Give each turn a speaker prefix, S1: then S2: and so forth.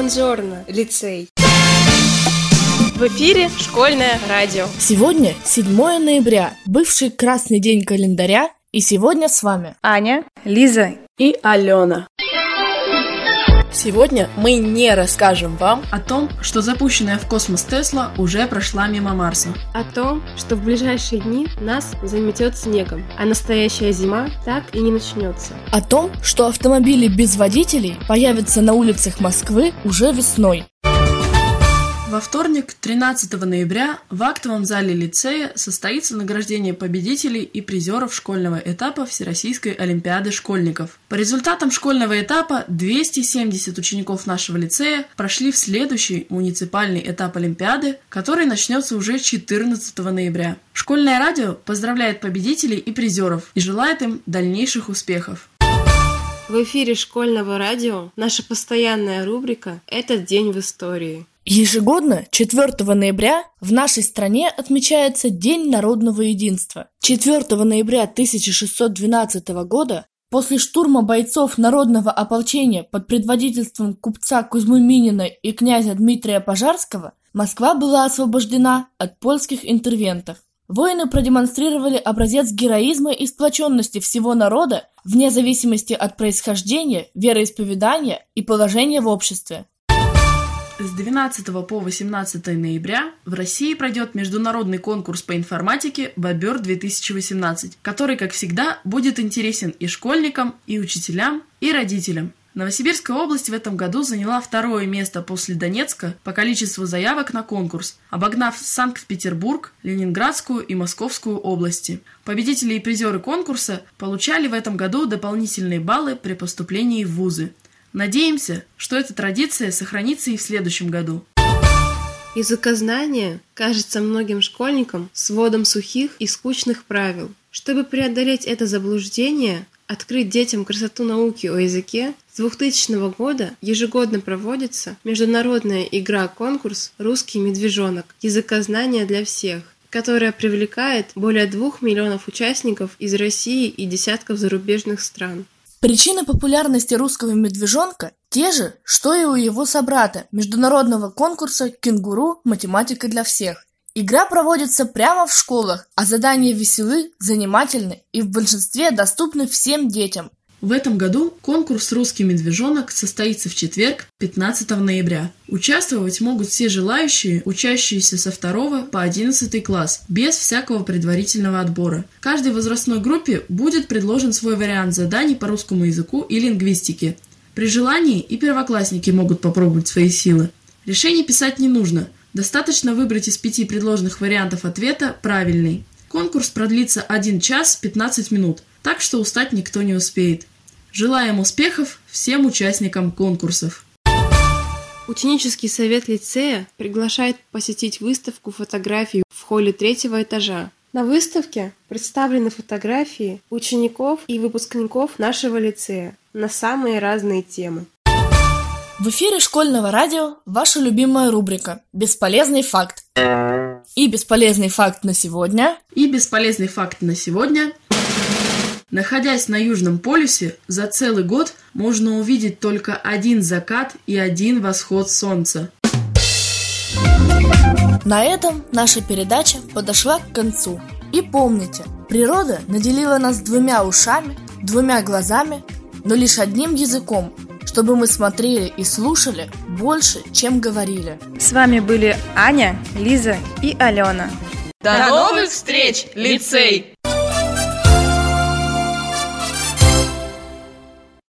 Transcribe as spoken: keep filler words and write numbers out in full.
S1: Бонжорно, лицей! В эфире школьное радио.
S2: Сегодня седьмое ноября, бывший красный день календаря, и сегодня с вами
S1: Аня, Лиза
S3: и Алена.
S4: Сегодня мы не расскажем вам
S3: о том, что запущенная в космос Тесла уже прошла мимо Марса.
S1: О том, что в ближайшие дни нас заметет снегом, а настоящая зима так и не начнется.
S2: О том, что автомобили без водителей появятся на улицах Москвы уже весной.
S3: Во вторник, тринадцатого ноября, в актовом зале лицея состоится награждение победителей и призеров школьного этапа Всероссийской олимпиады школьников. По результатам школьного этапа двести семьдесят учеников нашего лицея прошли в следующий муниципальный этап олимпиады, который начнется уже четырнадцатого ноября. Школьное радио поздравляет победителей и призеров и желает им дальнейших успехов.
S1: В эфире школьного радио наша постоянная рубрика «Этот день в истории».
S2: Ежегодно четвёртого ноября в нашей стране отмечается День народного единства. четвёртого ноября тысяча шестьсот двенадцатого года, после штурма бойцов народного ополчения под предводительством купца Кузьмы Минина и князя Дмитрия Пожарского, Москва была освобождена от польских интервентов. Воины продемонстрировали образец героизма и сплоченности всего народа вне зависимости от происхождения, вероисповедания и положения в обществе.
S3: С двенадцатого по восемнадцатое ноября в России пройдет международный конкурс по информатике «Бобер-две тысячи восемнадцать», который, как всегда, будет интересен и школьникам, и учителям, и родителям. Новосибирская область в этом году заняла второе место после Донецка по количеству заявок на конкурс, обогнав Санкт-Петербург, Ленинградскую и Московскую области. Победители и призеры конкурса получали в этом году дополнительные баллы при поступлении в вузы. Надеемся, что эта традиция сохранится и в следующем году.
S1: Языкознание кажется многим школьникам сводом сухих и скучных правил. Чтобы преодолеть это заблуждение, открыть детям красоту науки о языке, с двухтысячного года ежегодно проводится международная игра-конкурс «Русский медвежонок. Языкознание для всех», которая привлекает более двух миллионов участников из России и десятков зарубежных стран.
S2: Причины популярности русского медвежонка те же, что и у его собрата международного конкурса «Кенгуру. Математика для всех». Игра проводится прямо в школах, а задания веселы, занимательны и в большинстве доступны всем детям.
S3: В этом году конкурс «Русский медвежонок» состоится в четверг, пятнадцатого ноября. Участвовать могут все желающие, учащиеся со второго по одиннадцатый класс, без всякого предварительного отбора. Каждой возрастной группе будет предложен свой вариант заданий по русскому языку и лингвистике. При желании и первоклассники могут попробовать свои силы. Решение писать не нужно, достаточно выбрать из пяти предложенных вариантов ответа правильный. Конкурс продлится один час пятнадцать минут, так что устать никто не успеет. Желаем успехов всем участникам конкурсов.
S1: Ученический совет лицея приглашает посетить выставку фотографий в холле третьего этажа. На выставке представлены фотографии учеников и выпускников нашего лицея на самые разные темы.
S2: В эфире школьного радио ваша любимая рубрика «Бесполезный факт». И бесполезный факт на сегодня.
S3: И бесполезный факт на сегодня. Находясь на Южном полюсе, за целый год можно увидеть только один закат и один восход солнца.
S2: На этом наша передача подошла к концу. И помните, природа наделила нас двумя ушами, двумя глазами, но лишь одним языком, чтобы мы смотрели и слушали больше, чем говорили.
S1: С вами были Аня, Лиза и Алена.
S4: До новых встреч, лицей!